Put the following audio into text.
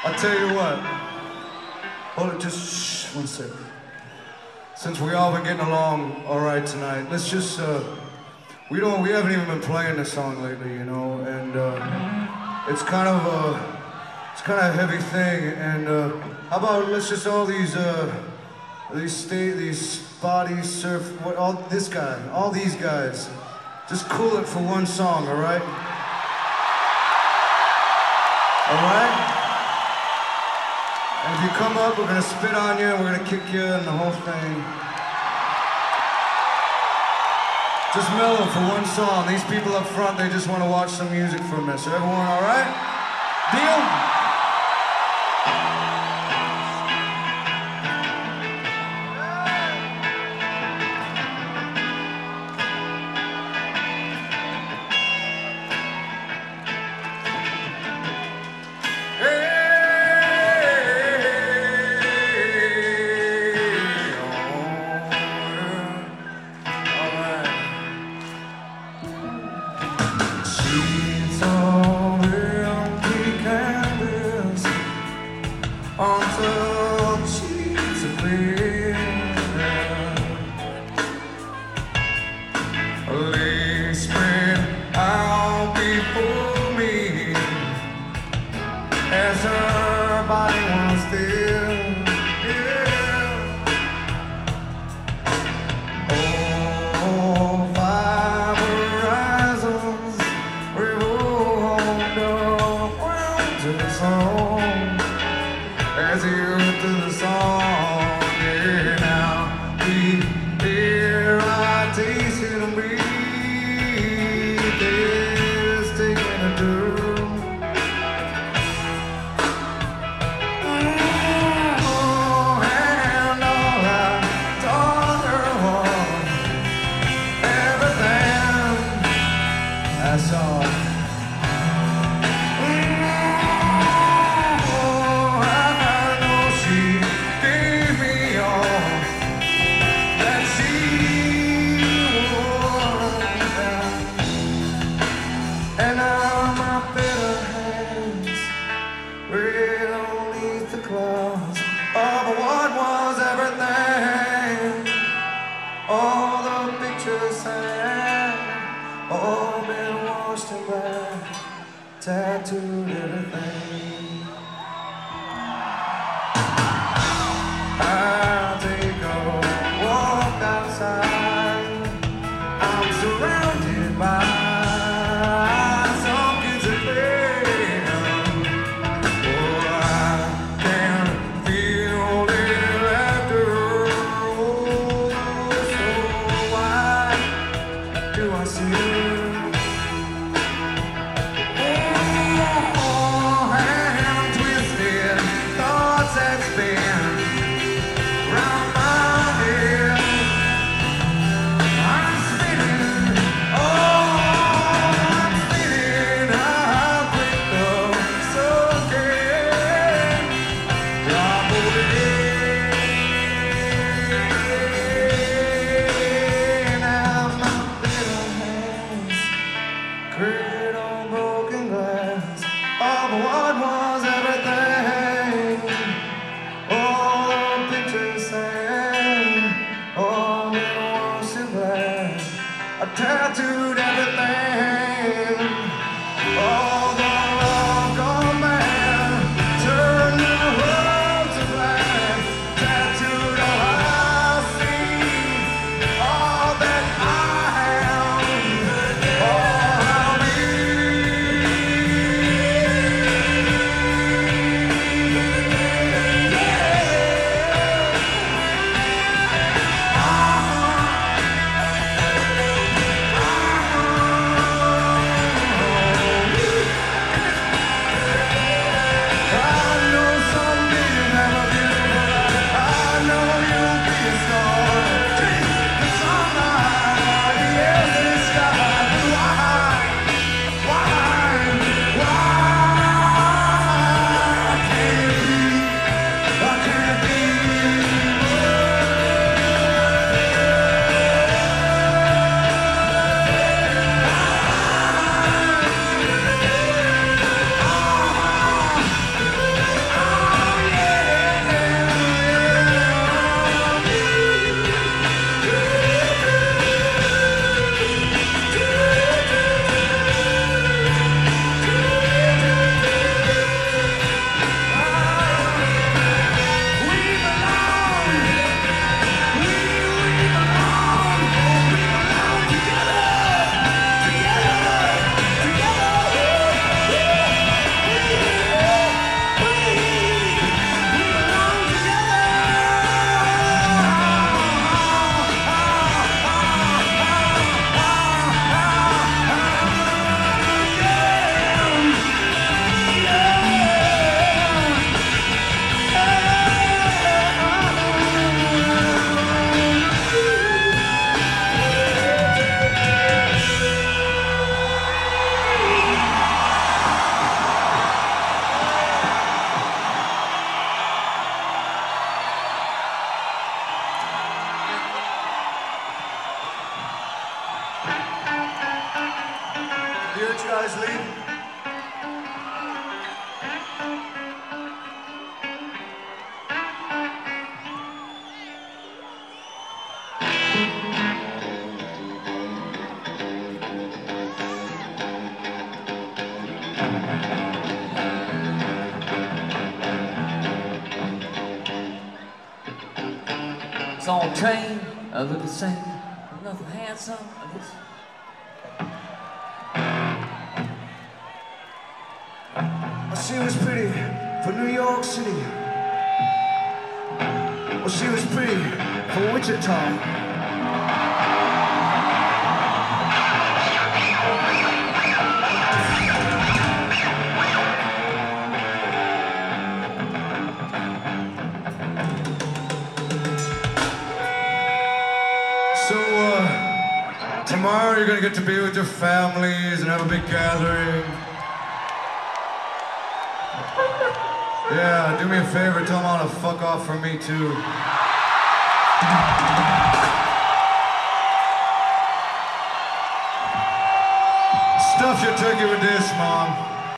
I'll tell you what. Hold it, just shh, 1 sec. Since we all been getting along all right tonight, let's just we haven't even been playing this song lately, you know, and it's kind of a heavy thing. And how about let's just all these bodies surf, all these guys, just cool it for one song, all right? All right? And if you come up, we're gonna spit on you, and we're gonna kick you, and the whole thing. Just mellow for one song. These people up front, they just want to watch some music for a minute. So everyone all right? Deal? Sheets of empty canvas onto sheets of clear. Lay spread out before me as her body was still. As you to the song, yeah, now we hear I taste it and breathe, it's taking a turn. Oh, and all I taught her was everything I saw. And I'm up in her hands, right underneath the clouds of what was everything. All the pictures had all been washed and black, tattooed everything. I'll take a walk outside. I'm surrounded by I see you. Oh, It's on train, I look the same, nothing handsome, I guess. Well, she was pretty for New York City. Well, she was pretty for Wichita. Tomorrow you're gonna get to be with your families and have a big gathering. Yeah, do me a favor, tell them all to fuck off from me too. Stuff your turkey with this, Mom.